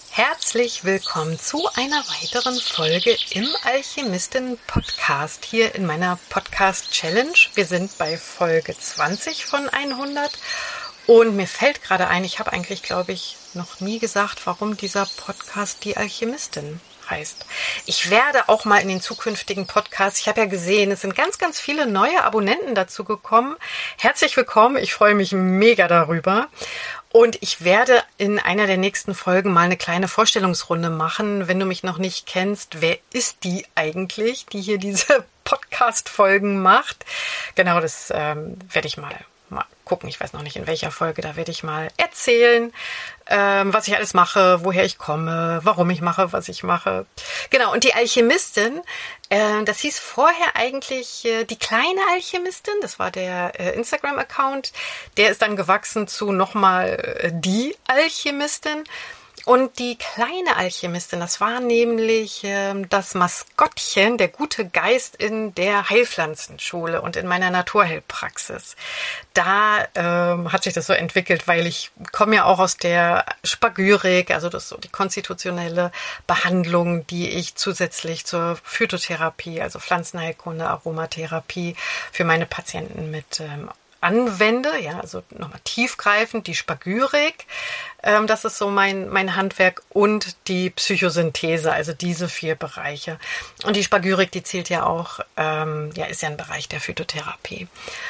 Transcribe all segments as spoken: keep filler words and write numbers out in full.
Herzlich willkommen zu einer weiteren Folge im Alchemisten-Podcast hier in meiner Podcast-Challenge. Wir sind bei Folge zwanzig von hundert und mir fällt gerade ein, ich habe eigentlich, glaube ich, noch nie gesagt, warum dieser Podcast die Alchemistin heißt. Ich werde auch mal in den zukünftigen Podcasts, ich habe ja gesehen, es sind ganz, ganz viele neue Abonnenten dazu gekommen. Herzlich willkommen, ich freue mich mega darüber. Und ich werde in einer der nächsten Folgen mal eine kleine Vorstellungsrunde machen. Wenn du mich noch nicht kennst, wer ist die eigentlich, die hier diese Podcast-Folgen macht? Genau, das ähm, werde ich mal, mal gucken. Ich weiß noch nicht, in welcher Folge. Da werde ich mal erzählen, ähm, was ich alles mache, woher ich komme, warum ich mache, was ich mache. Genau, und die Alchemistin, äh, das hieß vorher eigentlich äh, die kleine Alchemistin. Das war der äh, Instagram-Account. Der ist dann gewachsen zu nochmal äh, die Alchemistin. Und die kleine Alchemistin, das war nämlich ähm, das Maskottchen, der gute Geist in der Heilpflanzenschule und in meiner Naturheilpraxis. Da ähm, hat sich das so entwickelt, weil ich komme ja auch aus der Spagyrik, also das ist so die konstitutionelle Behandlung, die ich zusätzlich zur Phytotherapie, also Pflanzenheilkunde, Aromatherapie für meine Patienten mit ähm, anwende, ja, also nochmal tiefgreifend, die Spagyrik, ähm, das ist so mein, mein Handwerk, und die Psychosynthese, also diese vier Bereiche. Und die Spagyrik, die zählt ja auch, ähm, ja, ist ja ein Bereich der Phytotherapie.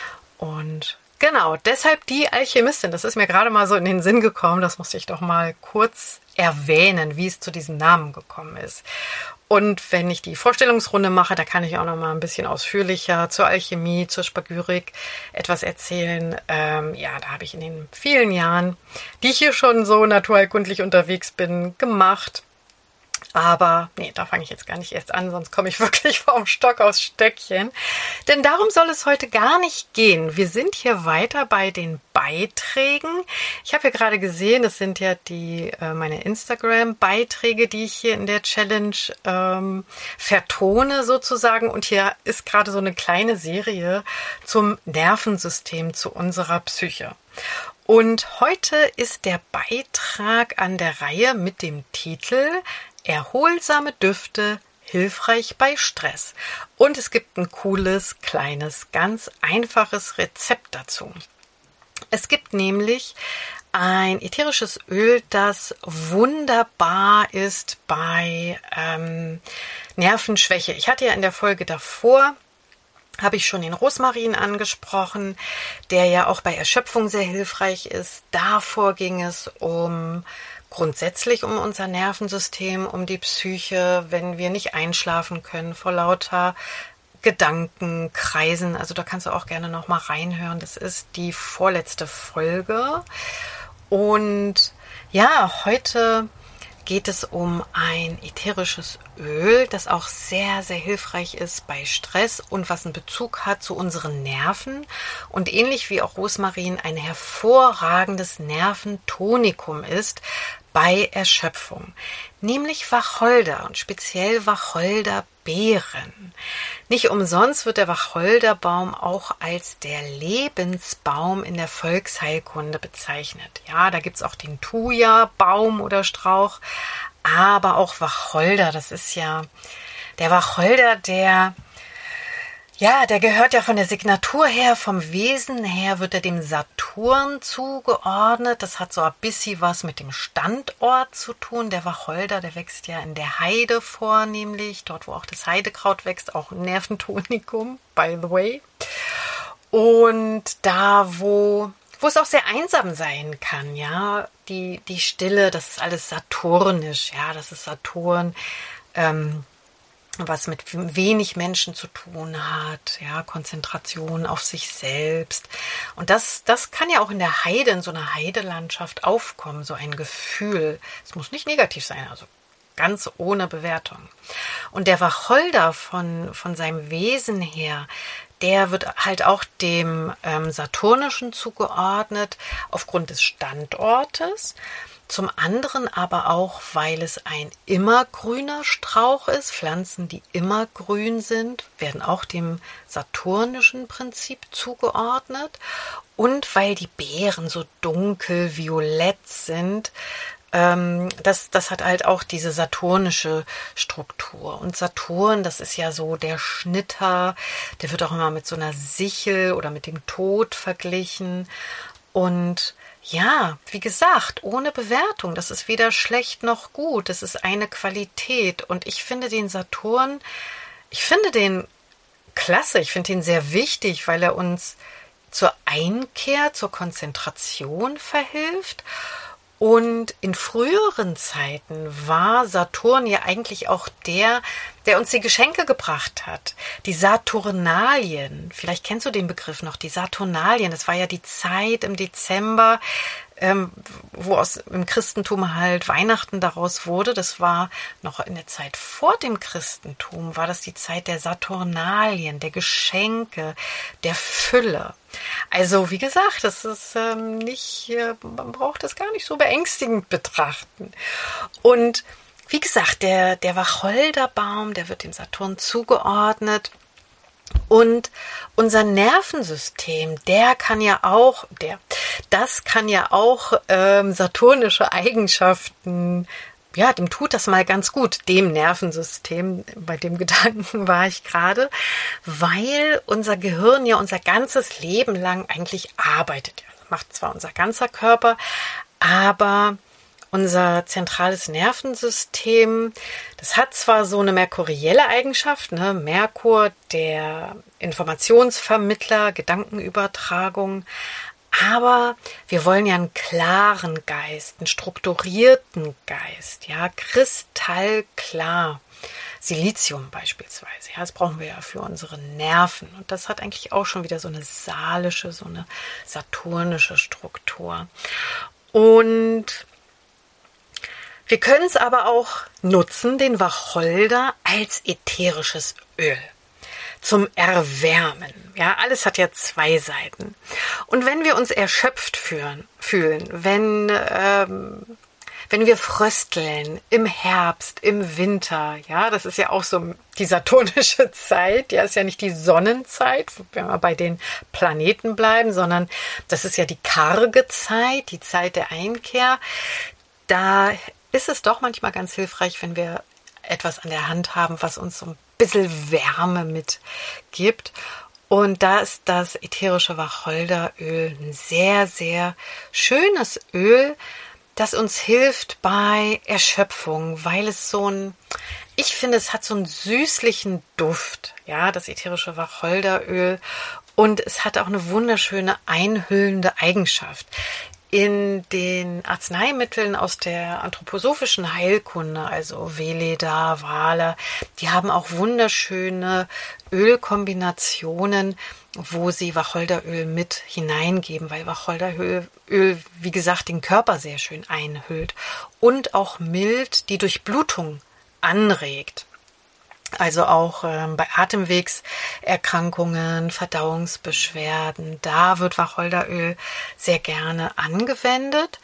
Und genau, deshalb die Alchemistin, das ist mir gerade mal so in den Sinn gekommen, das musste ich doch mal kurz erwähnen, wie es zu diesem Namen gekommen ist. Und wenn ich die Vorstellungsrunde mache, da kann ich auch noch mal ein bisschen ausführlicher zur Alchemie, zur Spagyrik etwas erzählen. Ähm, ja, da habe ich in den vielen Jahren, die ich hier schon so naturheilkundlich unterwegs bin, gemacht. Aber nee, da fange ich jetzt gar nicht erst an, sonst komme ich wirklich vom Stock aus Stöckchen. Denn darum soll es heute gar nicht gehen. Wir sind hier weiter bei den Beiträgen. Ich habe ja gerade gesehen, das sind ja die äh, meine Instagram-Beiträge, die ich hier in der Challenge ähm, vertone sozusagen. Und hier ist gerade so eine kleine Serie zum Nervensystem, zu unserer Psyche. Und heute ist der Beitrag an der Reihe mit dem Titel Erholsame Düfte, hilfreich bei Stress. Und es gibt ein cooles, kleines, ganz einfaches Rezept dazu. Es gibt nämlich ein ätherisches Öl, das wunderbar ist bei ähm, Nervenschwäche. Ich hatte ja in der Folge davor, habe ich schon den Rosmarin angesprochen, der ja auch bei Erschöpfung sehr hilfreich ist. Davor ging es um grundsätzlich um unser Nervensystem, um die Psyche, wenn wir nicht einschlafen können vor lauter Gedanken, Kreisen. Also da kannst du auch gerne noch mal reinhören. Das ist die vorletzte Folge. Und ja, heute geht es um ein ätherisches Öl, das auch sehr, sehr hilfreich ist bei Stress und was einen Bezug hat zu unseren Nerven und ähnlich wie auch Rosmarin ein hervorragendes Nerventonikum ist bei Erschöpfung, nämlich Wacholder und speziell Wacholderbeeren. Nicht umsonst wird der Wacholderbaum auch als der Lebensbaum in der Volksheilkunde bezeichnet. Ja, da gibt es auch den Thuja-Baum oder Strauch, aber auch Wacholder, das ist ja der Wacholder, der Ja, der gehört ja von der Signatur her, vom Wesen her wird er dem Saturn zugeordnet. Das hat so ein bisschen was mit dem Standort zu tun. Der Wacholder, der wächst ja in der Heide vornehmlich, dort wo auch das Heidekraut wächst, auch ein Nerventonikum, by the way. Und da, wo, wo es auch sehr einsam sein kann, ja, die, die Stille, das ist alles saturnisch, ja, das ist Saturn, ähm, was mit wenig Menschen zu tun hat, ja, Konzentration auf sich selbst. Und das, das kann ja auch in der Heide, in so einer Heidelandschaft aufkommen, so ein Gefühl. Es muss nicht negativ sein, also ganz ohne Bewertung. Und der Wacholder von, von seinem Wesen her, der wird halt auch dem ähm, Saturnischen zugeordnet, aufgrund des Standortes. Zum anderen aber auch, weil es ein immergrüner Strauch ist. Pflanzen, die immergrün sind, werden auch dem saturnischen Prinzip zugeordnet. Und weil die Beeren so dunkel violett sind, ähm, das, das hat halt auch diese saturnische Struktur. Und Saturn, das ist ja so der Schnitter, der wird auch immer mit so einer Sichel oder mit dem Tod verglichen. Und ja, wie gesagt, ohne Bewertung. Das ist weder schlecht noch gut. Das ist eine Qualität. Und ich finde den Saturn, ich finde den klasse. Ich finde ihn sehr wichtig, weil er uns zur Einkehr, zur Konzentration verhilft. Und in früheren Zeiten war Saturn ja eigentlich auch der, der uns die Geschenke gebracht hat. Die Saturnalien, vielleicht kennst du den Begriff noch, die Saturnalien, das war ja die Zeit im Dezember, ähm, wo aus im Christentum halt Weihnachten daraus wurde. Das war noch in der Zeit vor dem Christentum, war das die Zeit der Saturnalien, der Geschenke, der Fülle. Also wie gesagt, das ist ähm, nicht, äh, man braucht das gar nicht so beängstigend betrachten. Und wie gesagt, der, der Wacholderbaum, der wird dem Saturn zugeordnet. Und unser Nervensystem, der kann ja auch, der, das kann ja auch ähm, saturnische Eigenschaften, ja, dem tut das mal ganz gut, dem Nervensystem, bei dem Gedanken war ich gerade, weil unser Gehirn ja unser ganzes Leben lang eigentlich arbeitet. Ja, das macht zwar unser ganzer Körper, aber unser zentrales Nervensystem, das hat zwar so eine merkurielle Eigenschaft, ne? Merkur, der Informationsvermittler, Gedankenübertragung, aber wir wollen ja einen klaren Geist, einen strukturierten Geist, ja, kristallklar. Silizium beispielsweise, ja, das brauchen wir ja für unsere Nerven. Und das hat eigentlich auch schon wieder so eine saalische, so eine saturnische Struktur. Und wir können es aber auch nutzen, den Wacholder als ätherisches Öl zum Erwärmen. Ja, alles hat ja zwei Seiten. Und wenn wir uns erschöpft fühlen, fühlen wenn, ähm, wenn wir frösteln im Herbst, im Winter, ja, das ist ja auch so die saturnische Zeit, ja, ist ja nicht die Sonnenzeit, wenn wir bei den Planeten bleiben, sondern das ist ja die karge Zeit, die Zeit der Einkehr. Da ist es doch manchmal ganz hilfreich, wenn wir etwas an der Hand haben, was uns so ein bisschen Wärme mitgibt. Und da ist das ätherische Wacholderöl ein sehr, sehr schönes Öl, das uns hilft bei Erschöpfung, weil es so ein, ich finde, es hat so einen süßlichen Duft, ja, das ätherische Wacholderöl. Und es hat auch eine wunderschöne einhüllende Eigenschaft. In den Arzneimitteln aus der anthroposophischen Heilkunde, also Weleda, Wale, die haben auch wunderschöne Ölkombinationen, wo sie Wacholderöl mit hineingeben, weil Wacholderöl, Öl, wie gesagt, den Körper sehr schön einhüllt und auch mild die Durchblutung anregt. Also auch ähm, bei Atemwegserkrankungen, Verdauungsbeschwerden, da wird Wacholderöl sehr gerne angewendet.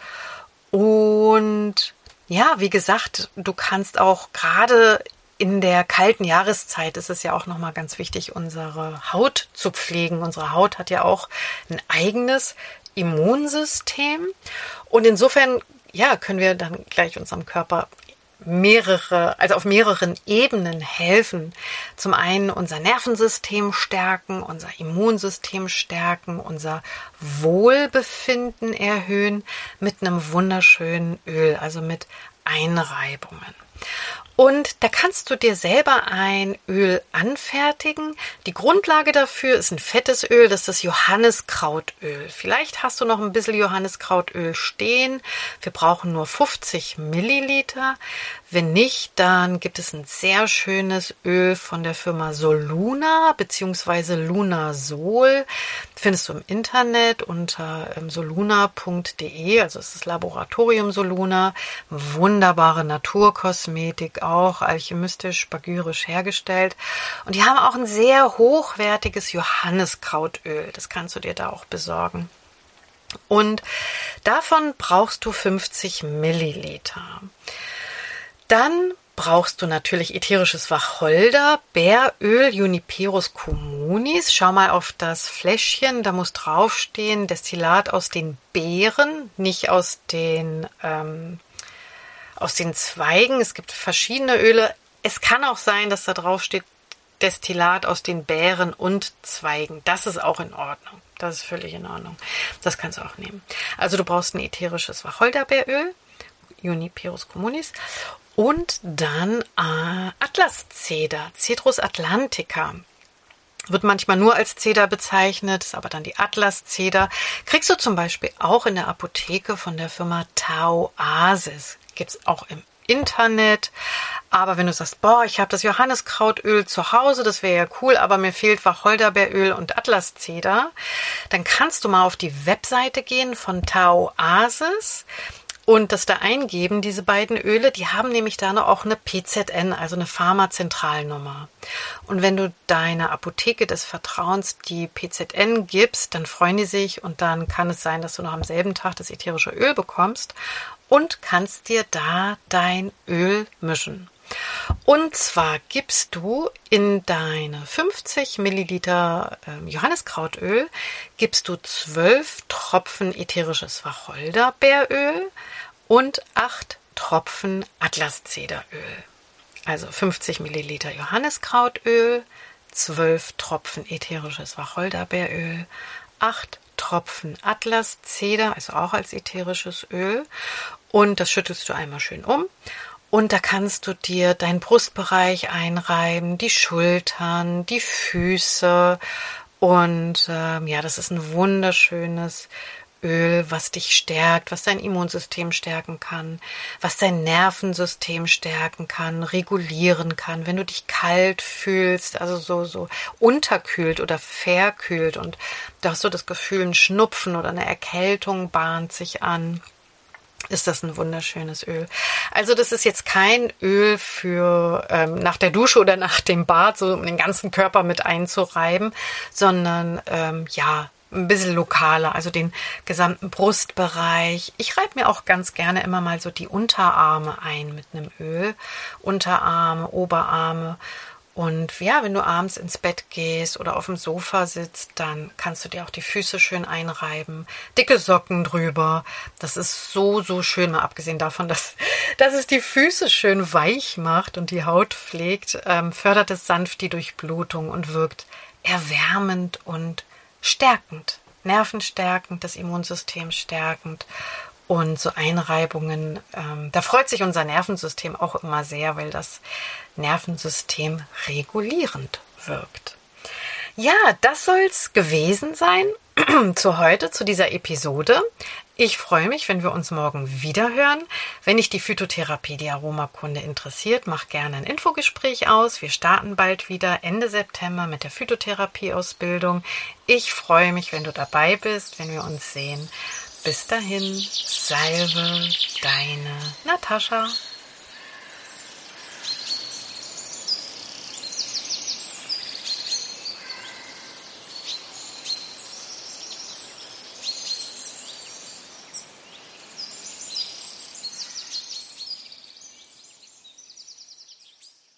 Und ja, wie gesagt, du kannst auch gerade in der kalten Jahreszeit, ist es ja auch nochmal ganz wichtig, unsere Haut zu pflegen. Unsere Haut hat ja auch ein eigenes Immunsystem. Und insofern, ja, können wir dann gleich unserem Körper mehrere, also auf mehreren Ebenen helfen. Zum einen unser Nervensystem stärken, unser Immunsystem stärken, unser Wohlbefinden erhöhen mit einem wunderschönen Öl, also mit Einreibungen. Und da kannst du dir selber ein Öl anfertigen. Die Grundlage dafür ist ein fettes Öl, das ist das Johanniskrautöl. Vielleicht hast du noch ein bisschen Johanniskrautöl stehen. Wir brauchen nur fünfzig Milliliter. Wenn nicht, dann gibt es ein sehr schönes Öl von der Firma Soluna bzw. Lunasol. Findest du im Internet unter soluna punkt de, also es ist Laboratorium Soluna. Wunderbare Naturkosmetik, auch alchemistisch, spagyrisch hergestellt. Und die haben auch ein sehr hochwertiges Johanniskrautöl. Das kannst du dir da auch besorgen. Und davon brauchst du fünfzig Milliliter. Dann brauchst du natürlich ätherisches Wacholder, Bäröl, Juniperus communis. Schau mal auf das Fläschchen, da muss draufstehen, Destillat aus den Beeren, nicht aus den, ähm, aus den Zweigen. Es gibt verschiedene Öle. Es kann auch sein, dass da drauf steht Destillat aus den Beeren und Zweigen. Das ist auch in Ordnung. Das ist völlig in Ordnung. Das kannst du auch nehmen. Also du brauchst ein ätherisches Wacholderbeeröl, Juniperus communis, und dann äh, Atlaszeder, Cedrus atlantica. Wird manchmal nur als Zeder bezeichnet, ist aber dann die Atlaszeder. Kriegst du zum Beispiel auch in der Apotheke von der Firma Taoasis. Gibt es auch im Internet. Aber wenn du sagst, boah, ich habe das Johanniskrautöl zu Hause, das wäre ja cool, aber mir fehlt Wacholderbeeröl und Atlaszeder, dann kannst du mal auf die Webseite gehen von Taoasis und das da eingeben, diese beiden Öle. Die haben nämlich da noch auch eine P Z N, also eine Pharmazentralnummer. Und wenn du deiner Apotheke des Vertrauens die P Z N gibst, dann freuen die sich und dann kann es sein, dass du noch am selben Tag das ätherische Öl bekommst und kannst dir da dein Öl mischen. Und zwar gibst du in deine fünfzig Milliliter äh, Johanniskrautöl, gibst du zwölf Tropfen ätherisches Wacholderbeeröl und acht Tropfen Atlaszederöl. Also fünfzig Milliliter Johanniskrautöl, zwölf Tropfen ätherisches Wacholderbeeröl, acht Tropfen Atlaszeder, also auch als ätherisches Öl. Und das schüttelst du einmal schön um. Und da kannst du dir deinen Brustbereich einreiben, die Schultern, die Füße. Und ähm, ja, das ist ein wunderschönes Öl, was dich stärkt, was dein Immunsystem stärken kann, was dein Nervensystem stärken kann, regulieren kann, wenn du dich kalt fühlst, also so, so unterkühlt oder verkühlt und du hast so das Gefühl, ein Schnupfen oder eine Erkältung bahnt sich an. Ist das ein wunderschönes Öl. Also das ist jetzt kein Öl für ähm, nach der Dusche oder nach dem Bad, so um den ganzen Körper mit einzureiben, sondern ähm, ja, ein bisschen lokaler, also den gesamten Brustbereich. Ich reibe mir auch ganz gerne immer mal so die Unterarme ein mit einem Öl. Unterarme, Oberarme. Und ja, wenn du abends ins Bett gehst oder auf dem Sofa sitzt, dann kannst du dir auch die Füße schön einreiben. Dicke Socken drüber. Das ist so, so schön. Mal abgesehen davon, dass, dass es die Füße schön weich macht und die Haut pflegt, ähm, fördert es sanft die Durchblutung und wirkt erwärmend und stärkend. Nervenstärkend, das Immunsystem stärkend. Und so Einreibungen, ähm, da freut sich unser Nervensystem auch immer sehr, weil das Nervensystem regulierend wirkt. Ja, das soll's gewesen sein zu heute, zu dieser Episode. Ich freue mich, wenn wir uns morgen wieder hören. Wenn dich die Phytotherapie, die Aromakunde interessiert, mach gerne ein Infogespräch aus. Wir starten bald wieder Ende September mit der Phytotherapie-Ausbildung. Ich freue mich, wenn du dabei bist, wenn wir uns sehen. Bis dahin, Salve, deine Natascha.